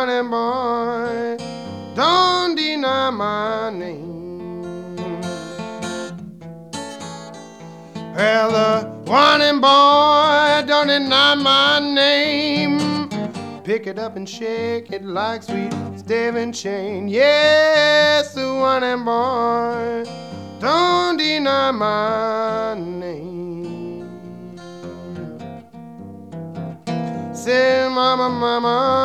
one and boy, don't deny my name. Well, the one and boy, don't deny my name. Pick it up and shake it like sweet Stephen Chain. Yes, the one and boy, don't deny my name. Say, mama, mama.